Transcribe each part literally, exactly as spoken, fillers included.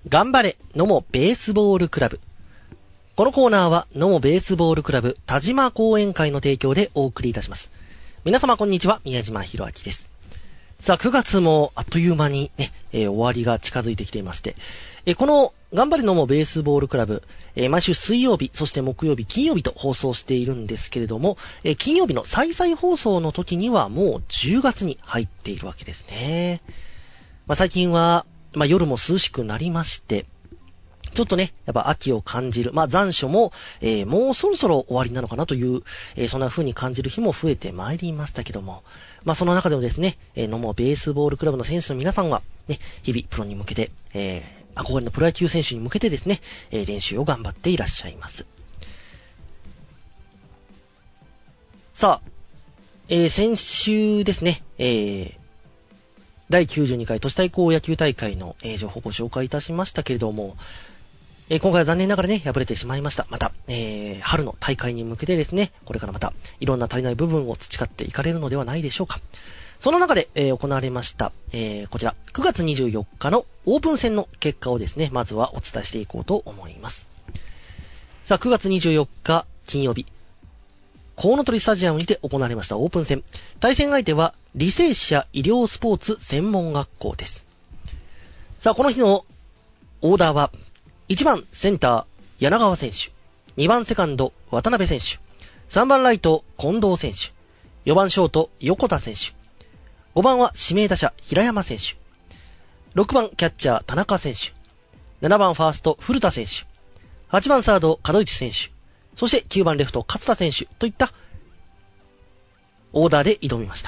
頑張れ野茂ベースボールクラブ。このコーナーは野茂ベースボールクラブ田島講演会の提供でお送りいたします。皆様こんにちは、宮島博明です。さあくがつもあっという間にね、えー、終わりが近づいてきていまして、えー、この頑張れ野茂ベースボールクラブ、えー、毎週水曜日そして木曜日金曜日と放送しているんですけれども、えー、金曜日の再々放送の時にはもうじゅうがつに入っているわけですね。まあ、最近はまあ、夜も涼しくなりまして、ちょっとね、やっぱ秋を感じる。まあ、残暑も、えー、もうそろそろ終わりなのかなという、えー、そんな風に感じる日も増えてまいりましたけども。まあ、その中でもですね、えー、野茂ベースボールクラブの選手の皆さんは、ね、日々プロに向けて、えー、憧れのプロ野球選手に向けてですね、えー、練習を頑張っていらっしゃいます。さあ、えー、先週ですね、えー、だいきゅうじゅうにかい都市対抗野球大会の、えー、情報をご紹介いたしましたけれども、えー、今回は残念ながらね、敗れてしまいました。また、えー、春の大会に向けてですね、これからまた、いろんな足りない部分を培っていかれるのではないでしょうか。その中で、えー、行われました、えー、こちら、くがつにじゅうよっかのオープン戦の結果をですね、まずはお伝えしていこうと思います。さあ、くがつにじゅうよっか、金曜日、コウノトリスタジアムにて行われましたオープン戦。対戦相手は、履正社医療スポーツ専門学校です。さあ、この日のオーダーは、いちばんセンター柳川選手、にばんセカンド渡辺選手、さんばんライト近藤選手、よばんショート横田選手、ごばんは指名打者平山選手、ろくばんキャッチャー田中選手、ななばんファースト古田選手、はちばんサード門内選手、そしてきゅうばんレフト勝田選手といったオーダーで挑みました。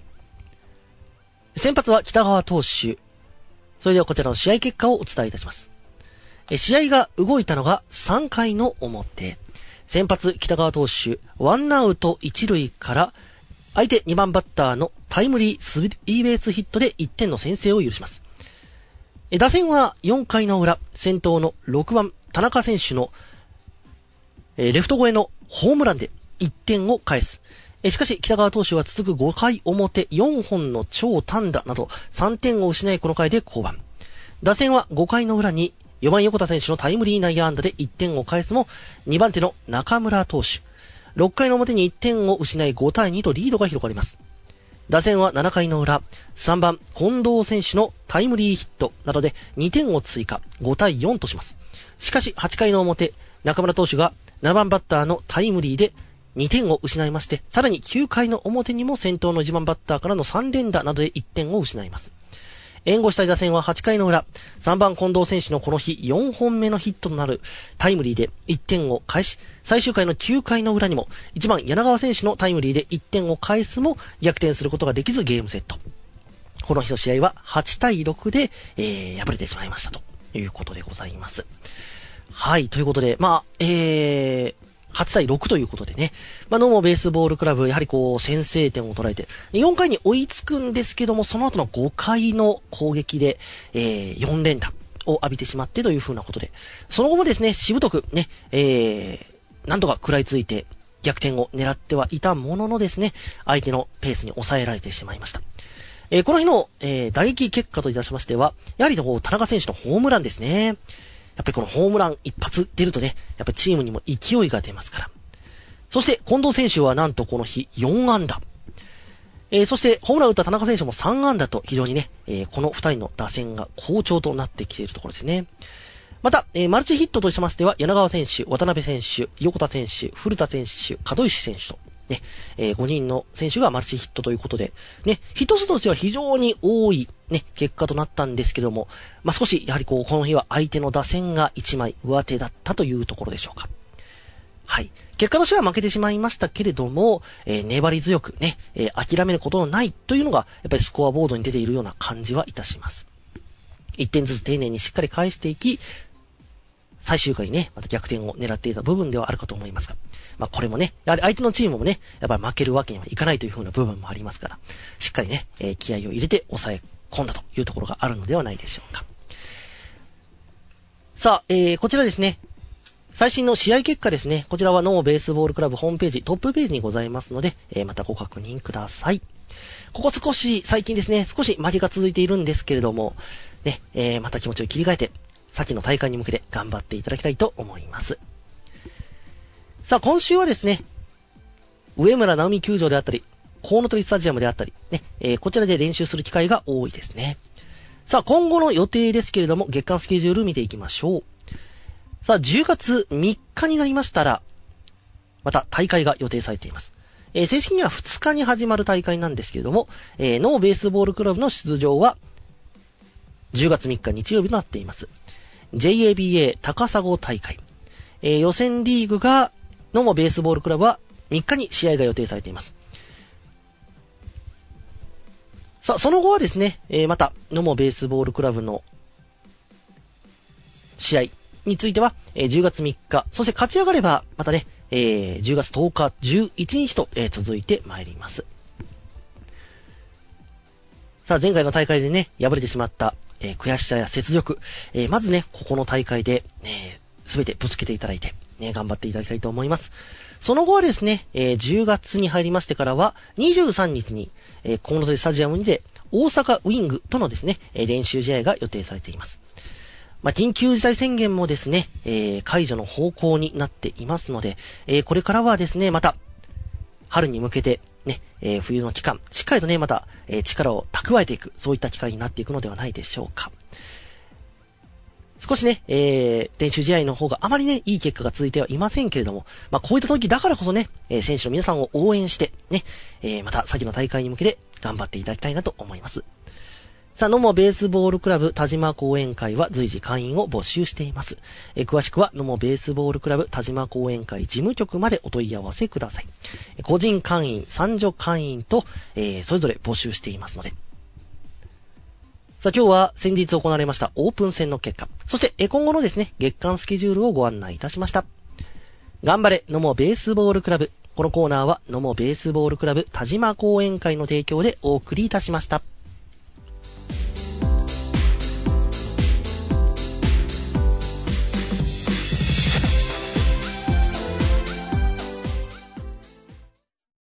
先発は北川投手。それではこちらの試合結果をお伝えいたします。試合が動いたのがさんかいの表。先発北川投手、ワンアウト一塁から相手にばんバッターのタイムリースリーベースヒットでいってんの先制を許します。打線はよんかいの裏、先頭のろくばん田中選手のレフト越えのホームランでいってんを返す。しかし北川投手は続くごかい表よんほんの超単打などさんてんを失いこの回で降板。打線はごかいの裏によばん横田選手のタイムリー内野安打でいってんを返すもにばん手の中村投手。ろっかいの表にいってんを失いごたいにとリードが広がります。打線はななかいの裏、さんばん近藤選手のタイムリーヒットなどでにてんを追加、ごたいよんとします。しかしはちかいの表、中村投手がななばんバッターのタイムリーでにてんを失いまして、さらにきゅうかいの表にも先頭のいちばんバッターからのさん連打などでいってんを失います。援護したい打線ははちかいの裏、さんばん近藤選手のこの日よんほんめのヒットとなるタイムリーでいってんを返し、最終回のきゅうかいの裏にもいちばん柳川選手のタイムリーでいってんを返すも逆転することができずゲームセット。この日の試合ははちたいろくで、えー、敗れてしまいましたということでございます。はい、ということで、まあ、えー、はちたいろくということでね。まあ、野茂ベースボールクラブ、やはりこう、先制点を捉えて、よんかいに追いつくんですけども、その後のごかいの攻撃で、えー、よん連打を浴びてしまってという風なことで、その後もですね、しぶとくね、えー、なんとか食らいついて、逆転を狙ってはいたもののですね、相手のペースに抑えられてしまいました。えー、この日の、えー、打撃結果といたしましては、やはりこう、田中選手のホームランですね。やっぱりこのホームラン一発出るとね、やっぱりチームにも勢いが出ますから。そして近藤選手はなんとこの日よんあんだ。えー、そしてホームラン打った田中選手もさんあんだと非常にね、えー、このふたりの打線が好調となってきているところですね。また、えー、マルチヒットとしましては柳川選手、渡辺選手、横田選手、古田選手、門石選手とね、えー、ごにんの選手がマルチヒットということで、ね、ヒット数としては非常に多いね、結果となったんですけども、まあ、少し、やはりこう、この日は相手の打線がいちまい上手だったというところでしょうか。はい。結果としては負けてしまいましたけれども、えー、粘り強くね、えー、諦めることのないというのが、やっぱりスコアボードに出ているような感じはいたします。いってんずつ丁寧にしっかり返していき、最終回ね、また逆転を狙っていた部分ではあるかと思いますが、まあこれもね、やはり相手のチームもね、やっぱり負けるわけにはいかないという風な部分もありますから、しっかりね、えー、気合を入れて抑え込んだというところがあるのではないでしょうか。さあ、えー、こちらですね、最新の試合結果ですね、こちらは野茂ベースボールクラブホームページ、トップページにございますので、えー、またご確認ください。ここ少し、最近ですね、少し負けが続いているんですけれども、ね、えー、また気持ちを切り替えて、 先の大会に向けて頑張っていただきたいと思います。さあ、今週はですね、上村直美球場であったり、コウノトリスタジアムであったり、ね、えー、こちらで練習する機会が多いですね。さあ、今後の予定ですけれども、月間スケジュール見ていきましょう。さあ、じゅうがつみっかになりましたら、また大会が予定されています。えー、正式にはふつかに始まる大会なんですけれども、えー、ノーベースボールクラブの出場は、じゅうがつみっか日曜日となっています。ジェイエービーエー 高砂大会。えー、予選リーグが、ノモベースボールクラブはみっかに試合が予定されています。さあ、その後はですね、えー、また、ノモベースボールクラブの試合については、えー、じゅうがつみっか、そして勝ち上がれば、またね、えー、じゅうがつとおか、じゅういちにちと、えー、続いてまいります。さあ、前回の大会でね、敗れてしまった、えー、悔しさや雪辱、えー、まずね、ここの大会で、す、え、べ、てぶつけていただいて、ね、頑張っていただきたいと思います。その後はですね、えー、じゅうがつに入りましてからは、にじゅうさんにちに、えー、コウノトリスタジアムにて、大阪ウィングとのですね、えー、練習試合が予定されています。まあ、緊急事態宣言もですね、えー、解除の方向になっていますので、えー、これからはですね、また、春に向けて、ね、えー、冬の期間、しっかりとね、また、えー、力を蓄えていく、そういった機会になっていくのではないでしょうか。少しね、えー、練習試合の方があまりね、いい結果が続いてはいませんけれども、まあ、こういった時だからこそね、えー、選手の皆さんを応援して、ね、えー、また先の大会に向けて頑張っていただきたいなと思います。さあ、ノモベースボールクラブ田島講演会は随時会員を募集しています。えー、詳しくはノモベースボールクラブ田島講演会事務局までお問い合わせください。えー、個人会員、参助会員と、えー、それぞれ募集していますので、さあ今日は先日行われましたオープン戦の結果、そして今後のですね、月間スケジュールをご案内いたしました。頑張れ、ノモベースボールクラブ。このコーナーはノモベースボールクラブ田島講演会の提供でお送りいたしました。